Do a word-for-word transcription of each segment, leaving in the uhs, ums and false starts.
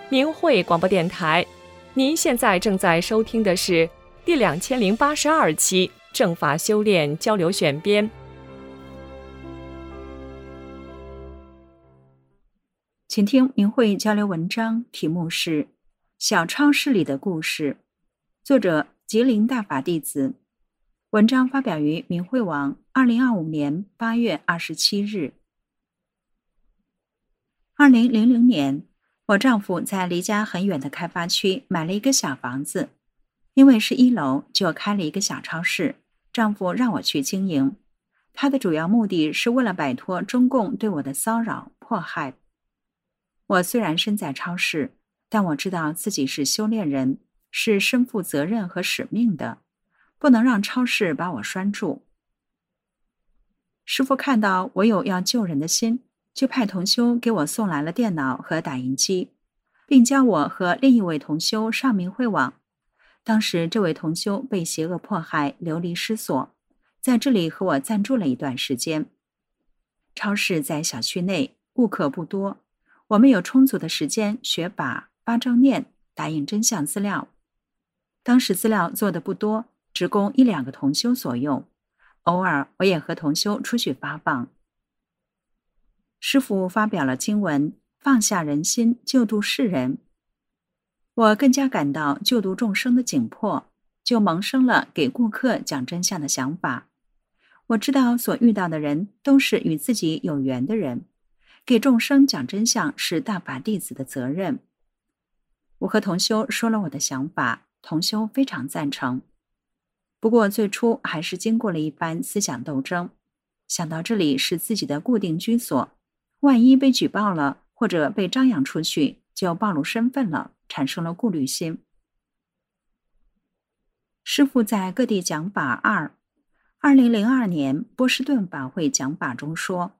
明慧广播电台。您现在正在收听的是第两千零八十二期正法修炼交流选编。 请听明慧交流文章，题目是《小超市里的故事》，作者吉林大法弟子。文章发表于明慧网，二零二五年八月二十七日。二零零零年，我丈夫在离家很远的开发区买了一个小房子，因为是一楼，就开了一个小超市，丈夫让我去经营。他的主要目的是为了摆脱中共对我的骚扰迫害。我虽然身在超市，但我知道自己是修炼人，是身负责任和使命的，不能让超市把我拴住。师父看到我有要救人的心，就派同修给我送来了电脑和打印机，并教我和另一位同修上明慧网。当时这位同修被邪恶迫害，流离失所，在这里和我暂住了一段时间。超市在小区内，顾客不多，我们有充足的时间学把、八正念、打印真相资料。当时资料做的不多，只供一两个同修所用，偶尔我也和同修出去发放。师父发表了经文，放下人心，救度世人。我更加感到救度众生的紧迫，就萌生了给顾客讲真相的想法。我知道所遇到的人都是与自己有缘的人，给众生讲真相是大法弟子的责任。我和同修说了我的想法，同修非常赞成。不过最初还是经过了一番思想斗争，想到这里是自己的固定居所，万一被举报了或者被张扬出去，就暴露身份了，产生了顾虑心。师父在各地讲法二二零零二年波士顿法会讲法中说，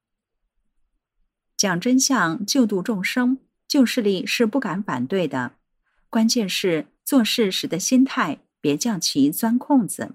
讲真相救度众生，旧势力是不敢反对的，关键是做事时的心态，别叫其钻空子。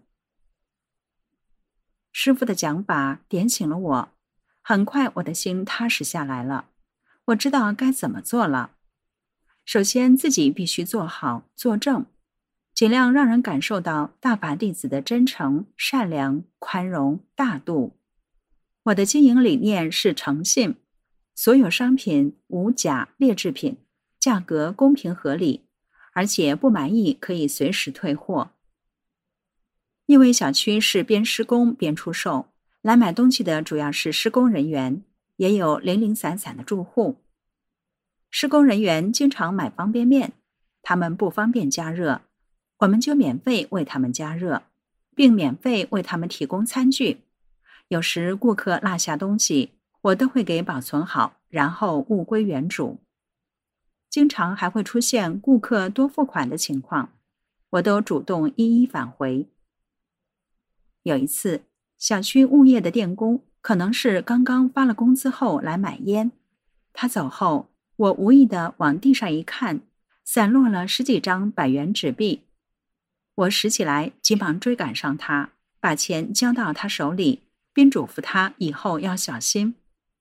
师父的讲法点醒了我，很快我的心踏实下来了，我知道该怎么做了。首先自己必须做好做正，尽量让人感受到大法弟子的真诚、善良、宽容、大度。我的经营理念是诚信，所有商品无假劣质品，价格公平合理，而且不满意可以随时退货。因为小区是边施工边出售，来买东西的主要是施工人员，也有零零散散的住户。施工人员经常买方便面，他们不方便加热，我们就免费为他们加热，并免费为他们提供餐具。有时顾客落下东西，我都会给保存好，然后物归原主。经常还会出现顾客多付款的情况，我都主动一一返回。有一次，小区物业的电工可能是刚刚发了工资后来买烟，他走后，我无意地往地上一看，散落了十几张百元纸币。我拾起来，急忙追赶上他，把钱交到他手里，并嘱咐他以后要小心。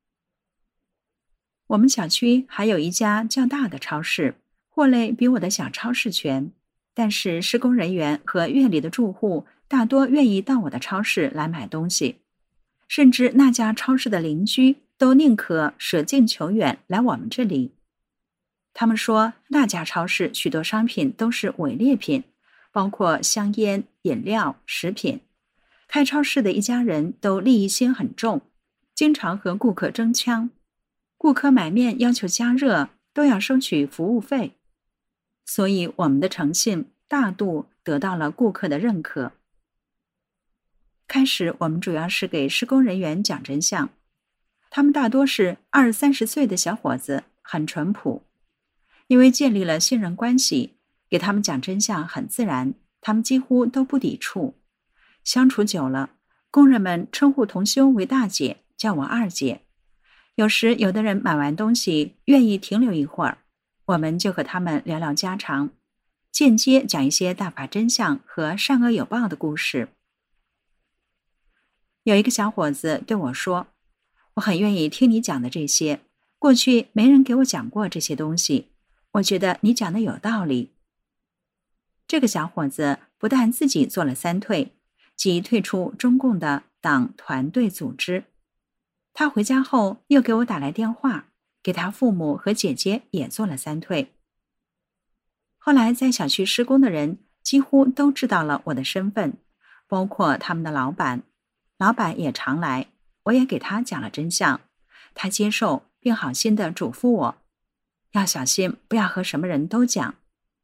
我们小区还有一家较大的超市，货类比我的小超市全，但是施工人员和院里的住户大多愿意到我的超市来买东西，甚至那家超市的邻居都宁可舍近求远来我们这里。他们说那家超市许多商品都是伪劣品，包括香烟、饮料、食品。开超市的一家人都利益心很重，经常和顾客争抢。顾客买面要求加热，都要收取服务费。所以我们的诚信、大度得到了顾客的认可。开始我们主要是给施工人员讲真相，他们大多是二三十岁的小伙子，很淳朴。因为建立了信任关系，给他们讲真相很自然，他们几乎都不抵触。相处久了，工人们称呼同修为大姐，叫我二姐。有时有的人买完东西愿意停留一会儿，我们就和他们聊聊家常，间接讲一些大法真相和善恶有报的故事。有一个小伙子对我说，我很愿意听你讲的这些，过去没人给我讲过这些东西， 我觉得你讲的有道理。这个小伙子不但自己做了三退，即退出中共的党团队组织，他回家后又给我打来电话，给他父母和姐姐也做了三退。后来在小区施工的人几乎都知道了我的身份，包括他们的老板。老板也常来，我也给他讲了真相，他接受并好心地嘱咐我，要小心不要和什么人都讲。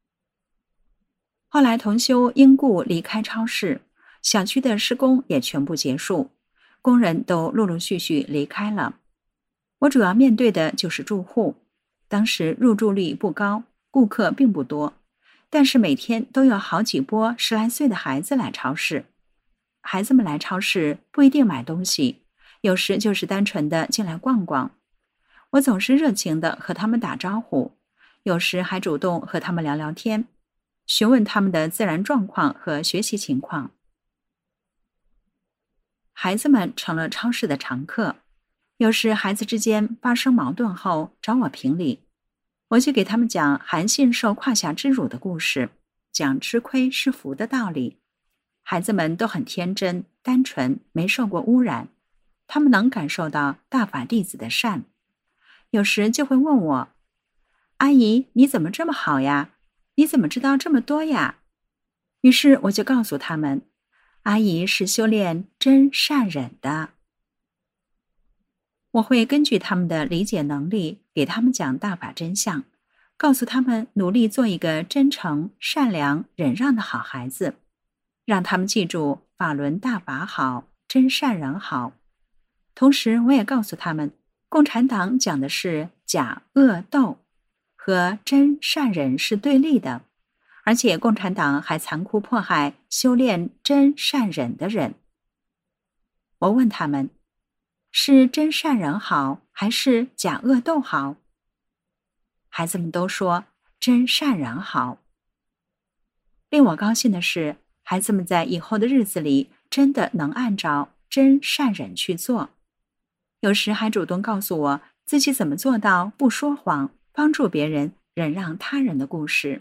后来同修因故离开超市，小区的施工也全部结束，工人都陆陆续续离开了。我主要面对的就是住户，当时入住率不高，顾客并不多，但是每天都有好几波十来岁的孩子来超市。孩子们来超市不一定买东西，有时就是单纯的进来逛逛。我总是热情地和他们打招呼，有时还主动和他们聊聊天，询问他们的自然状况和学习情况。孩子们成了超市的常客，有时孩子之间发生矛盾后找我评理，我就给他们讲韩信受胯下之辱的故事，讲吃亏是福的道理。孩子们都很天真单纯，没受过污染，他们能感受到大法弟子的善，有时就会问我，阿姨你怎么这么好呀？你怎么知道这么多呀？于是我就告诉他们，阿姨是修炼真善忍的。我会根据他们的理解能力给他们讲大法真相，告诉他们努力做一个真诚善良忍让的好孩子，让他们记住法轮大法好，真善人好。同时我也告诉他们，共产党讲的是假恶斗，和真善忍是对立的，而且共产党还残酷迫害修炼真善忍的人。我问他们，是真善忍好，还是假恶斗好？孩子们都说真善忍好。令我高兴的是，孩子们在以后的日子里真的能按照真善忍去做，有时还主动告诉我自己怎么做到不说谎，帮助别人，忍让他人的故事。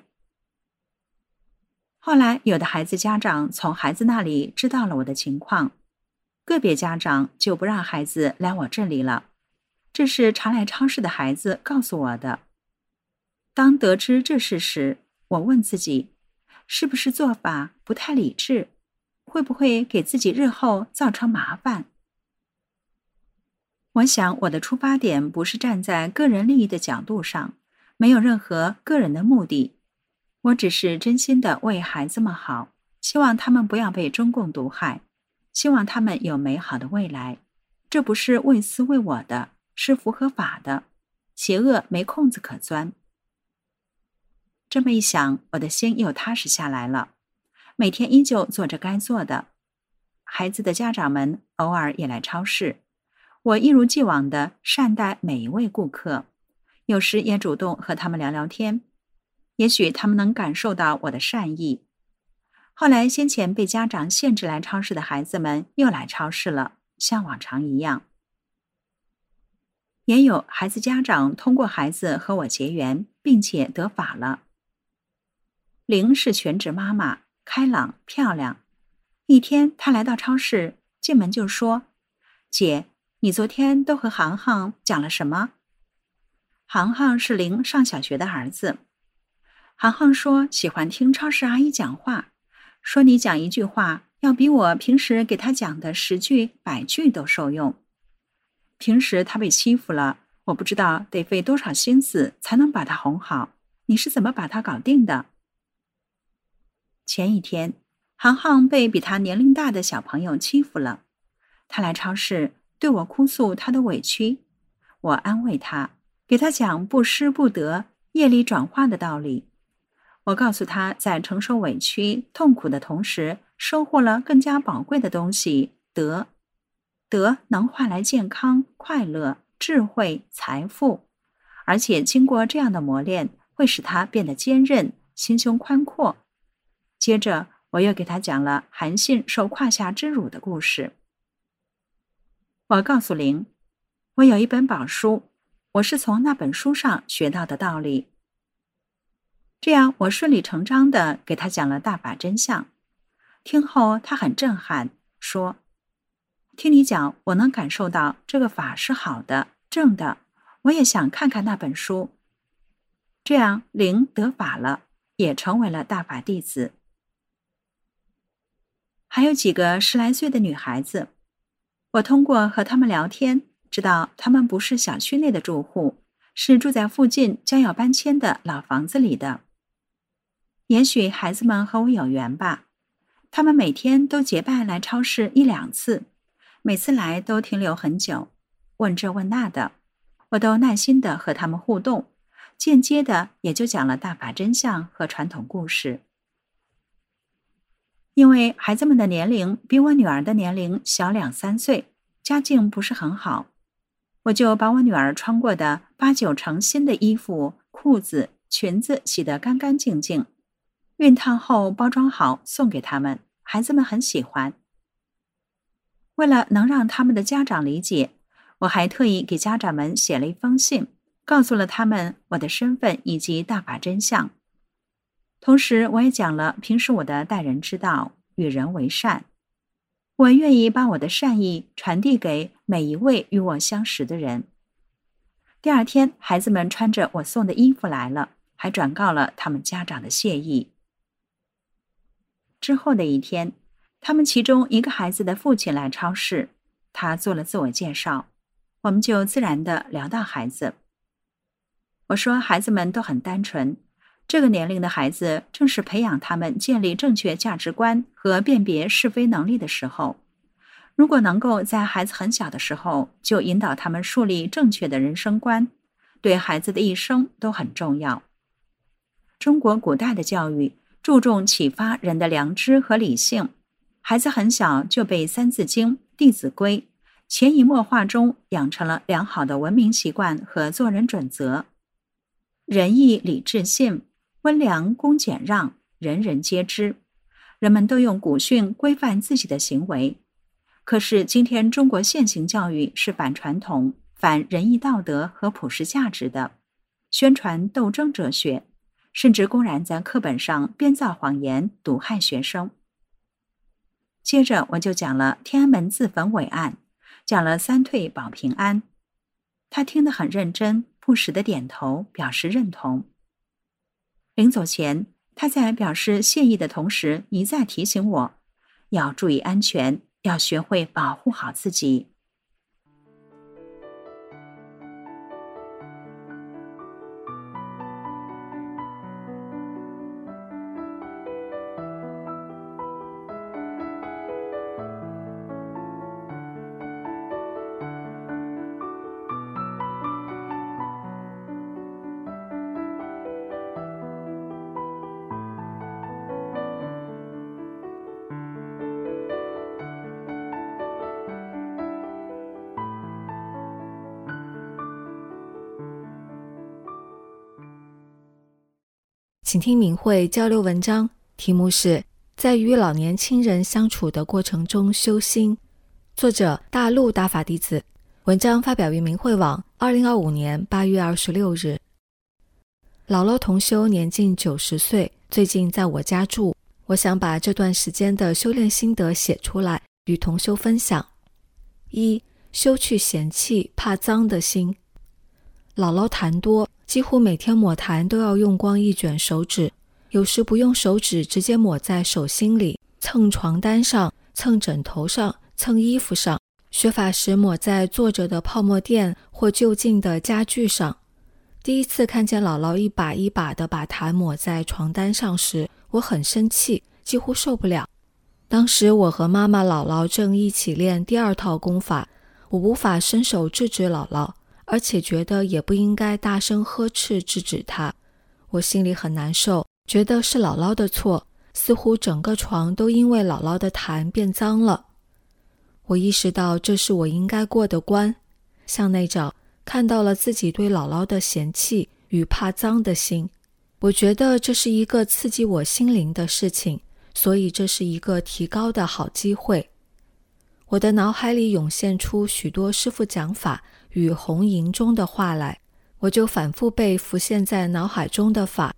后来有的孩子家长从孩子那里知道了我的情况，个别家长就不让孩子来我这里了，这是常来超市的孩子告诉我的。当得知这事时，我问自己，是不是做法不太理智，会不会给自己日后造成麻烦？我想我的出发点不是站在个人利益的角度上，没有任何个人的目的，我只是真心的为孩子们好，希望他们不要被中共毒害，希望他们有美好的未来。这不是为私为我的，是符合法的，邪恶没空子可钻。这么一想，我的心又踏实下来了，每天依旧做着该做的。孩子的家长们偶尔也来超市，我一如既往地善待每一位顾客，有时也主动和他们聊聊天，也许他们能感受到我的善意。后来先前被家长限制来超市的孩子们又来超市了，像往常一样。也有孩子家长通过孩子和我结缘，并且得法了。玲是全职妈妈，开朗漂亮。一天她来到超市，进门就说，姐，你昨天都和航航讲了什么？航航是玲上小学的儿子。航航说喜欢听超市阿姨讲话，说你讲一句话要比我平时给他讲的十句百句都受用。平时他被欺负了，我不知道得费多少心思才能把他哄好，你是怎么把他搞定的？前一天，航航被比他年龄大的小朋友欺负了，他来超市对我哭诉他的委屈，我安慰他，给他讲不失不得、业力转化的道理。我告诉他，在承受委屈、痛苦的同时，收获了更加宝贵的东西，德。德能换来健康、快乐、智慧、财富，而且经过这样的磨练，会使他变得坚韧、心胸宽阔。接着，我又给他讲了韩信受胯下之辱的故事。我告诉玲，我有一本宝书，我是从那本书上学到的道理。 这样我顺理成章地给他讲了大法真相。听后他很震撼，说：听你讲，我能感受到这个法是好的、正的，我也想看看那本书。这样灵得法了，也成为了大法弟子。还有几个十来岁的女孩子，我通过和她们聊天，知道她们不是小区内的住户，是住在附近将要搬迁的老房子里的。也许孩子们和我有缘吧，他们每天都结伴来超市一两次，每次来都停留很久，问这问那的，我都耐心地和他们互动，间接的也就讲了大法真相和传统故事。因为孩子们的年龄比我女儿的年龄小两三岁，家境不是很好，我就把我女儿穿过的八九成新的衣服、裤子、裙子洗得干干净净，熨烫后包装好送给他们，孩子们很喜欢。为了能让他们的家长理解，我还特意给家长们写了一封信，告诉了他们我的身份以及大法真相。同时我也讲了平时我的待人之道，与人为善。我愿意把我的善意传递给每一位与我相识的人。第二天，孩子们穿着我送的衣服来了，还转告了他们家长的谢意。之后的一天，他们其中一个孩子的父亲来超市，他做了自我介绍，我们就自然地聊到孩子。我说孩子们都很单纯，这个年龄的孩子正是培养他们建立正确价值观和辨别是非能力的时候。如果能够在孩子很小的时候就引导他们树立正确的人生观，对孩子的一生都很重要。中国古代的教育注重启发人的良知和理性，孩子很小就被《三字经》《弟子规》潜移默化中养成了良好的文明习惯和做人准则。仁义礼智信，温良恭俭让，人人皆知，人们都用古训规范自己的行为。可是今天中国现行教育是反传统、反仁义道德和普世价值的，宣传斗争哲学，甚至公然在课本上编造谎言，毒害学生。接着我就讲了天安门自焚伟案，讲了三退保平安。他听得很认真，不时地点头表示认同。临走前，他在表示谢意的同时，一再提醒我要注意安全，要学会保护好自己。 请听明慧交流文章，题目是在与老年亲人相处的过程中修心，作者大陆大法弟子，文章发表于明慧网二零二五年八月二十六日。姥姥同修年近九十岁，最近在我家住，我想把这段时间的修炼心得写出来与同修分享。一、修去嫌弃怕脏的心。姥姥痰多，几乎每天抹痰都要用光一卷手指，有时不用手指直接抹在手心里，蹭床单上，蹭枕头上，蹭衣服上，学法时抹在坐着的泡沫垫或就近的家具上。第一次看见姥姥一把一把地把痰抹在床单上时，我很生气，几乎受不了。当时我和妈妈姥姥正一起练第二套功法，我无法伸手制止姥姥，而且觉得也不应该大声呵斥制止她。我心里很难受，觉得是姥姥的错，似乎整个床都因为姥姥的痰变脏了。我意识到这是我应该过的关，向内找，看到了自己对姥姥的嫌弃与怕脏的心。我觉得这是一个刺激我心灵的事情，所以这是一个提高的好机会。我的脑海里涌现出许多师父讲法与红营中的话来，我就反复背浮现在脑海中的法，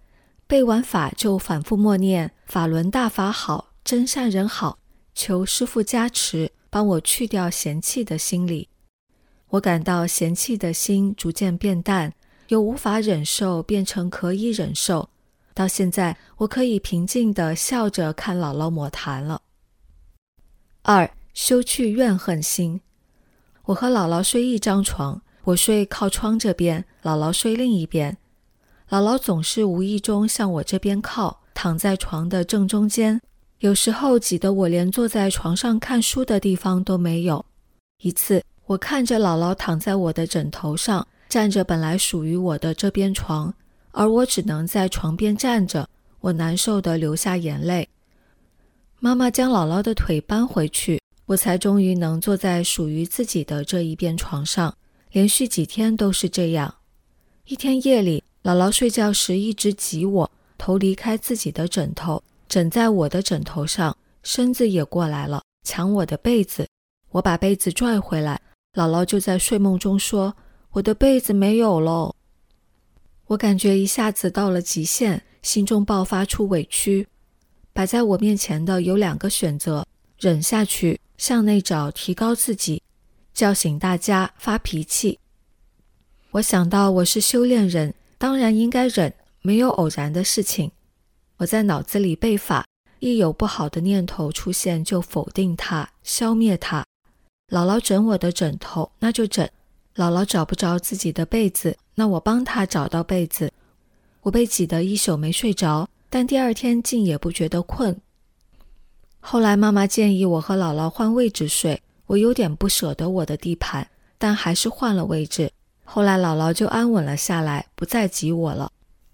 背完法就反复默念法轮大法好，真善人好，求师父加持，帮我去掉嫌弃的心理。我感到嫌弃的心逐渐变淡，由无法忍受变成可以忍受，到现在我可以平静地笑着看姥姥抹痰了。二、修去怨恨心。我和姥姥睡一张床，我睡靠窗这边，姥姥睡另一边。姥姥总是无意中向我这边靠，躺在床的正中间，有时候挤得我连坐在床上看书的地方都没有。一次，我看着姥姥躺在我的枕头上，占着本来属于我的这边床，而我只能在床边站着，我难受地流下眼泪。妈妈将姥姥的腿搬回去，我才终于能坐在属于自己的这一边床上，连续几天都是这样。一天夜里，姥姥睡觉时一直挤我，头离开自己的枕头，枕在我的枕头上，身子也过来了，抢我的被子。我把被子拽回来，姥姥就在睡梦中说，我的被子没有了。我感觉一下子到了极限，心中爆发出委屈。摆在我面前的有两个选择，忍下去，向内找，提高自己，叫醒大家，发脾气。我想到我是修炼人，当然应该忍，没有偶然的事情。我在脑子里背法，一有不好的念头出现就否定它，消灭它。姥姥枕我的枕头，那就枕。姥姥找不着自己的被子，那我帮她找到被子。我被挤得一宿没睡着，但第二天竟也不觉得困。后来妈妈建议我和姥姥换位置睡，我有点不舍得我的地盘，但还是换了位置。后来姥姥就安稳了下来，不再挤我了。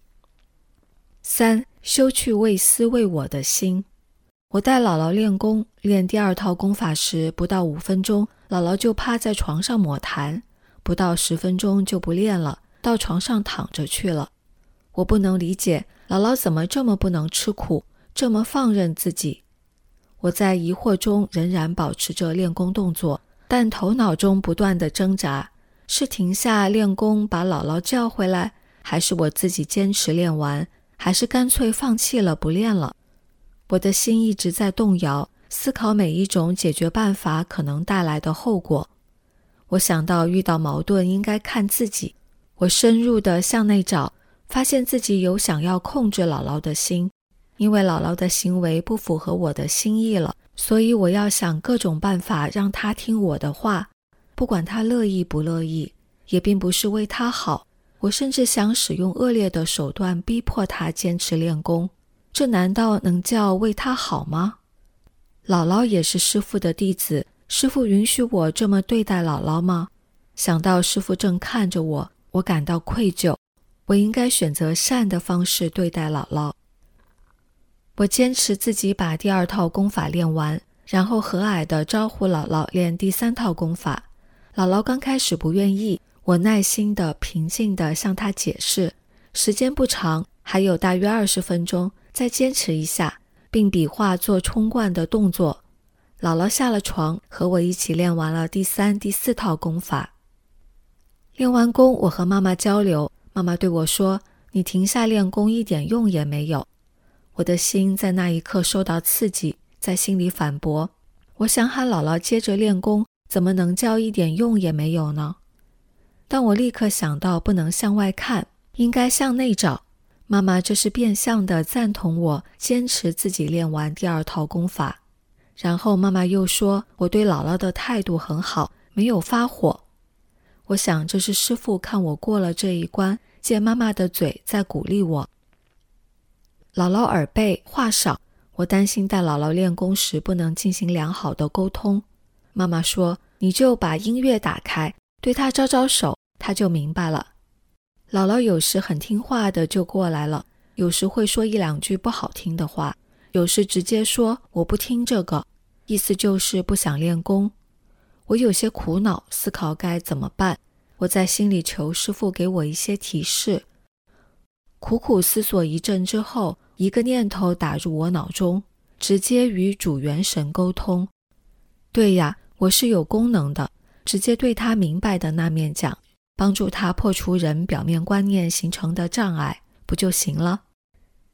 三、修去为私为我的心。我带姥姥练功，练第二套功法时，不到五分钟，姥姥就趴在床上抹痰，不到十分钟就不练了，到床上躺着去了。我不能理解，姥姥怎么这么不能吃苦，这么放任自己。我在疑惑中仍然保持着练功动作，但头脑中不断地挣扎，是停下练功把姥姥叫回来，还是我自己坚持练完，还是干脆放弃了不练了？我的心一直在动摇，思考每一种解决办法可能带来的后果。我想到遇到矛盾应该看自己，我深入地向内找，发现自己有想要控制姥姥的心，因为姥姥的行为不符合我的心意了，所以我要想各种办法让她听我的话，不管她乐意不乐意，也并不是为她好。我甚至想使用恶劣的手段逼迫她坚持练功，这难道能叫为她好吗？姥姥也是师父的弟子，师父允许我这么对待姥姥吗？想到师父正看着我，我感到愧疚，我应该选择善的方式对待姥姥。我坚持自己把第二套功法练完，然后和蔼地招呼姥姥练第三套功法。姥姥刚开始不愿意，我耐心地平静地向她解释，时间不长，还有大约二十分钟，再坚持一下，并比划做冲冠的动作。姥姥下了床，和我一起练完了第三、第四套功法。练完功，我和妈妈交流，妈妈对我说，你停下练功一点用也没有。我的心在那一刻受到刺激，在心里反驳，我想喊姥姥接着练功，怎么能叫一点用也没有呢？但我立刻想到不能向外看，应该向内找。妈妈这是变相的赞同我坚持自己练完第二套功法。然后妈妈又说我对姥姥的态度很好，没有发火。我想这是师父看我过了这一关，借妈妈的嘴在鼓励我。姥姥耳背话少，我担心带姥姥练功时不能进行良好的沟通。妈妈说，你就把音乐打开，对她招招手，她就明白了。姥姥有时很听话的就过来了，有时会说一两句不好听的话，有时直接说我不听这个，意思就是不想练功。我有些苦恼，思考该怎么办。我在心里求师父给我一些提示。苦苦思索一阵之后，一个念头打入我脑中，直接与主元神沟通。对呀，我是有功能的，直接对他明白的那面讲，帮助他破除人表面观念形成的障碍，不就行了？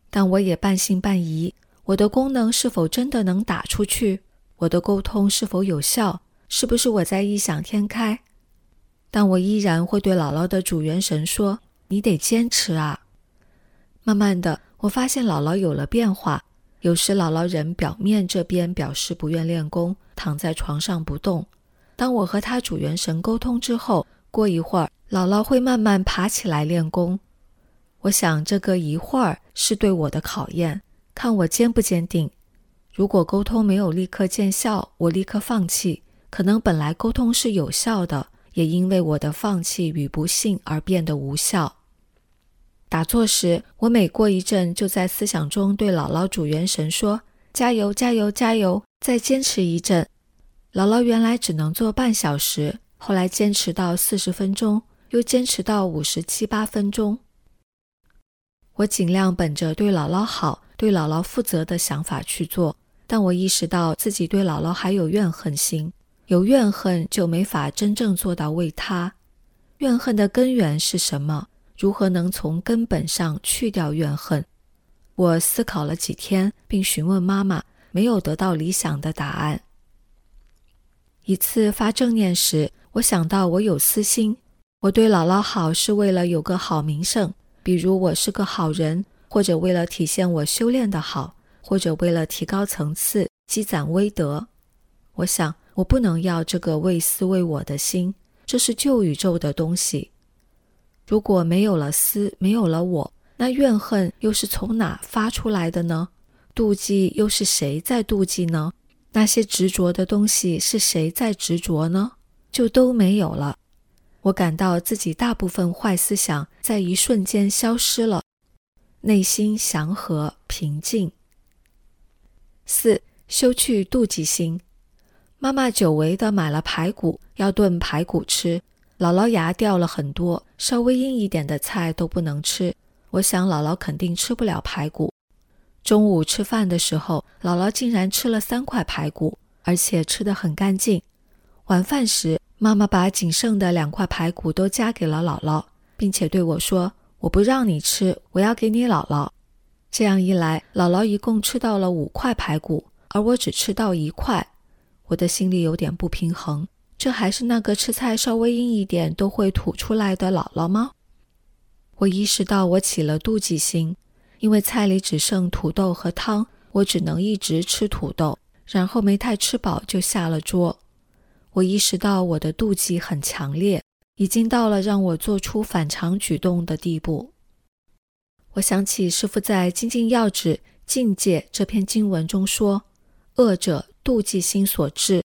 但我也半信半疑，我的功能是否真的能打出去？我的沟通是否有效？是不是我在异想天开？但我依然会对姥姥的主元神说，你得坚持啊。慢慢的，我发现姥姥有了变化，有时姥姥人表面这边表示不愿练功，躺在床上不动。当我和她主元神沟通之后，过一会儿，姥姥会慢慢爬起来练功。我想这个一会儿是对我的考验，看我坚不坚定。如果沟通没有立刻见效，我立刻放弃，可能本来沟通是有效的，也因为我的放弃与不信而变得无效。打坐时，我每过一阵就在思想中对姥姥主元神说，加油加油加油，再坚持一阵。姥姥原来只能做半小时，后来坚持到四十分钟，又坚持到五十七八分钟。我尽量本着对姥姥好、对姥姥负责的想法去做，但我意识到自己对姥姥还有怨恨心，有怨恨就没法真正做到为她。怨恨的根源是什么？如何能从根本上去掉怨恨？我思考了几天，并询问妈妈，没有得到理想的答案。一次发正念时，我想到我有私心，我对姥姥好是为了有个好名声，比如我是个好人，或者为了体现我修炼的好，或者为了提高层次，积攒威德。我想，我不能要这个为私为我的心，这是旧宇宙的东西。如果没有了私，没有了我，那怨恨又是从哪发出来的呢？妒忌又是谁在妒忌呢？那些执着的东西是谁在执着呢？就都没有了。我感到自己大部分坏思想在一瞬间消失了，内心祥和平静。四、修去妒忌心。妈妈久违地买了排骨，要炖排骨吃。姥姥牙掉了很多，稍微硬一点的菜都不能吃。我想姥姥肯定吃不了排骨。中午吃饭的时候，姥姥竟然吃了三块排骨，而且吃得很干净。晚饭时，妈妈把仅剩的两块排骨都夹给了姥姥，并且对我说，我不让你吃，我要给你姥姥。这样一来，姥姥一共吃到了五块排骨，而我只吃到一块。我的心里有点不平衡，这还是那个吃菜稍微硬一点都会吐出来的姥姥吗？我意识到我起了妒忌心，因为菜里只剩土豆和汤，我只能一直吃土豆，然后没太吃饱就下了桌。我意识到我的妒忌很强烈，已经到了让我做出反常举动的地步。我想起师父在《精进要旨·境界》这篇经文中说，恶者妒忌心所致。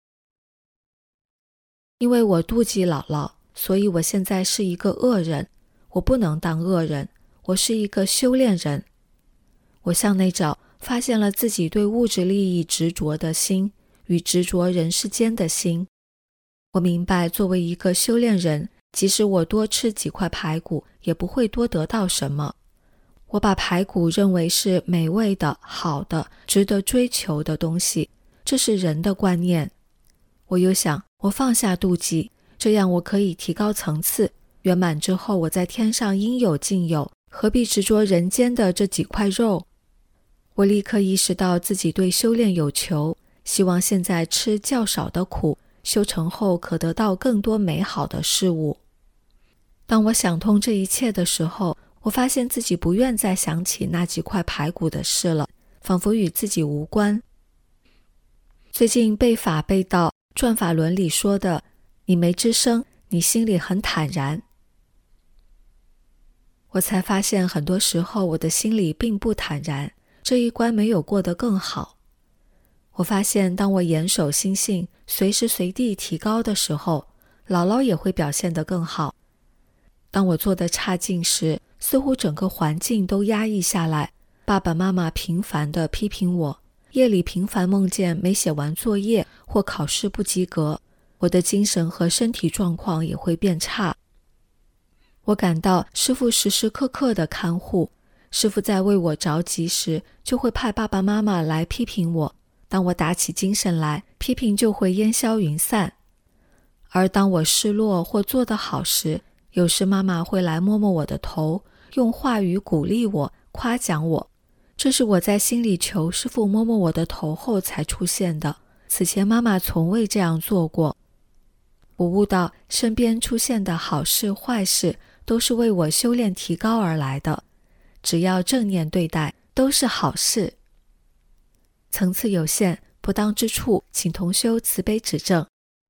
因为我妒忌姥姥，所以我现在是一个恶人。我不能当恶人，我是一个修炼人。我向内找，发现了自己对物质利益执着的心与执着人世间的心。我明白，作为一个修炼人，即使我多吃几块排骨，也不会多得到什么。我把排骨认为是美味的、好的、值得追求的东西，这是人的观念。我又想，我放下妒忌，这样我可以提高层次，圆满之后我在天上应有尽有，何必执着人间的这几块肉？我立刻意识到自己对修炼有求，希望现在吃较少的苦，修成后可得到更多美好的事物。当我想通这一切的时候，我发现自己不愿再想起那几块排骨的事了，仿佛与自己无关。最近背法背到转法轮里说的，你没吱声，你心里很坦然。我才发现很多时候我的心里并不坦然，这一关没有过得更好。我发现当我严守心性，随时随地提高的时候，姥姥也会表现得更好。当我做得差劲时，似乎整个环境都压抑下来，爸爸妈妈频繁地批评我，夜里频繁梦见没写完作业或考试不及格，我的精神和身体状况也会变差。我感到师父时时刻刻的看护，师父在为我着急时，就会派爸爸妈妈来批评我，当我打起精神来，批评就会烟消云散。而当我失落或做得好时，有时妈妈会来摸摸我的头，用话语鼓励我，夸奖我。 这是我在心里求师父摸摸我的头后才出现的，此前妈妈从未这样做过。我悟到身边出现的好事坏事都是为我修炼提高而来的，只要正念对待都是好事。层次有限，不当之处请同修慈悲指正。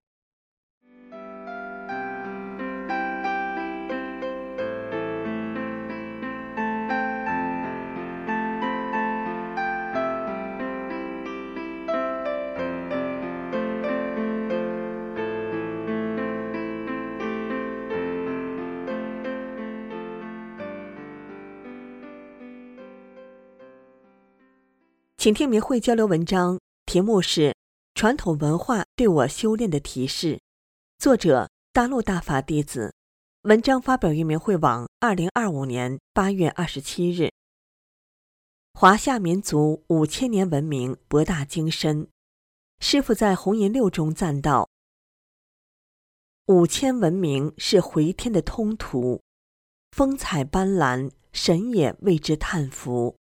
请听明慧交流文章，题目是传统文化对我修炼的提示，作者大陆大法弟子，文章发表于明慧网二零二五年八月二十七日。华夏民族五千年文明博大精深，师父在红岩六中赞道：五千文明是回天的通途，风采斑斓，神也为之叹服。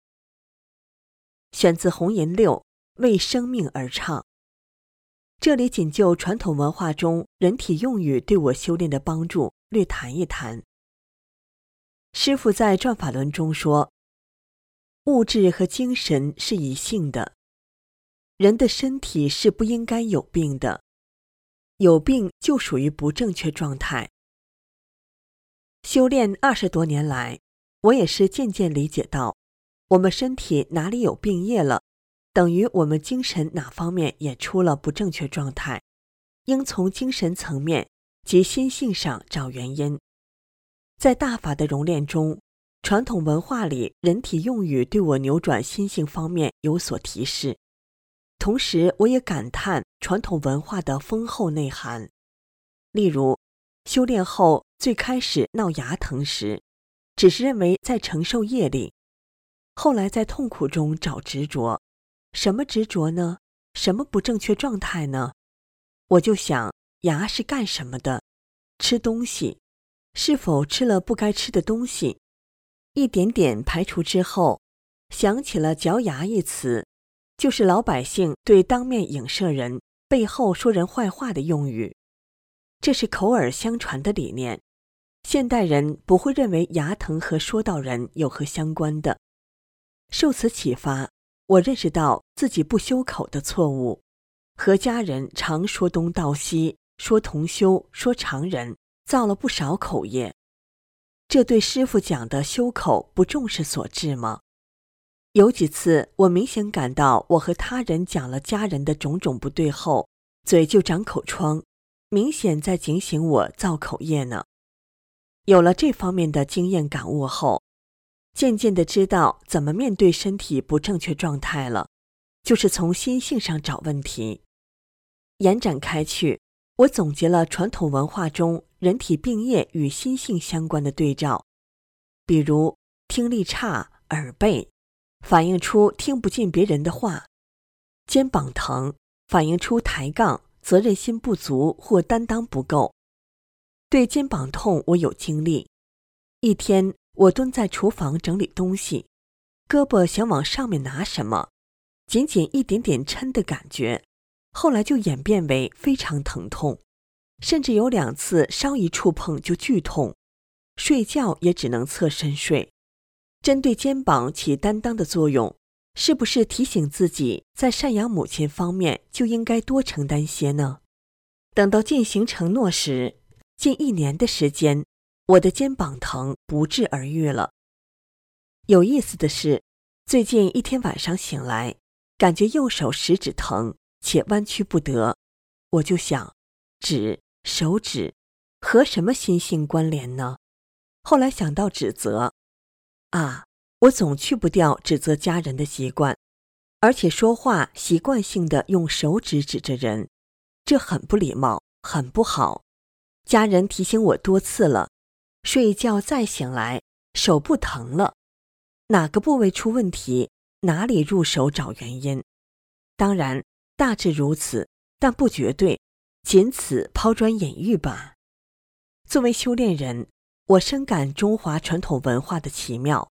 选自红岩六，为生命而唱。这里仅就传统文化中人体用语对我修炼的帮助略谈一谈。师父在转法轮中说，物质和精神是一性的，人的身体是不应该有病的，有病就属于不正确状态。修炼二十多年来，我也是渐渐理解到，我们身体哪里有病业了，等于我们精神哪方面也出了不正确状态，应从精神层面及心性上找原因。在大法的熔炼中，传统文化里人体用语对我扭转心性方面有所提示，同时我也感叹传统文化的丰厚内涵。例如，修炼后最开始闹牙疼时，只是认为在承受业力，后来在痛苦中找执着，什么执着呢？什么不正确状态呢？我就想，牙是干什么的？吃东西，是否吃了不该吃的东西？一点点排除之后，想起了嚼牙一词，就是老百姓对当面影射人、背后说人坏话的用语。这是口耳相传的理念，现代人不会认为牙疼和说道人有何相关的。受此启发，我认识到自己不修口的错误，和家人常说东道西，说同修，说常人，造了不少口业。这对师父讲的修口不重视所致吗？有几次我明显感到我和他人讲了家人的种种不对后，嘴就长口疮，明显在警醒我造口业呢。有了这方面的经验感悟后，渐渐地知道怎么面对身体不正确状态了，就是从心性上找问题。延展开去，我总结了传统文化中人体病业与心性相关的对照，比如听力差、耳背，反映出听不进别人的话；肩膀疼，反映出抬杠、责任心不足或担当不够。对肩膀痛我有经历，一天我蹲在厨房整理东西，胳膊想往上面拿什么，仅仅一点点抻的感觉，后来就演变为非常疼痛，甚至有两次稍一触碰就剧痛，睡觉也只能侧身睡。针对肩膀起担当的作用，是不是提醒自己在赡养母亲方面就应该多承担些呢？等到进行承诺时，近一年的时间，我的肩膀疼不治而愈了。有意思的是，最近一天晚上醒来，感觉右手食指疼且弯曲不得，我就想，指、手指和什么心性关联呢？后来想到指责，啊，我总去不掉指责家人的习惯，而且说话习惯性的用手指指着人，这很不礼貌，很不好。家人提醒我多次了，睡一觉再醒来，手不疼了，哪个部位出问题，哪里入手找原因。当然，大致如此，但不绝对，仅此抛砖引玉吧。作为修炼人，我深感中华传统文化的奇妙，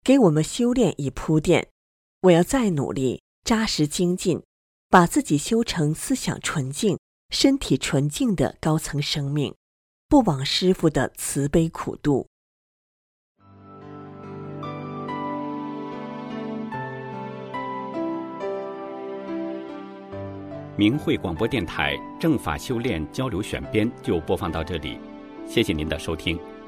给我们修炼以铺垫。我要再努力，扎实精进，把自己修成思想纯净、身体纯净的高层生命，不枉师父的慈悲苦度。 明慧广播电台正法修炼交流选编就播放到这里，谢谢您的收听。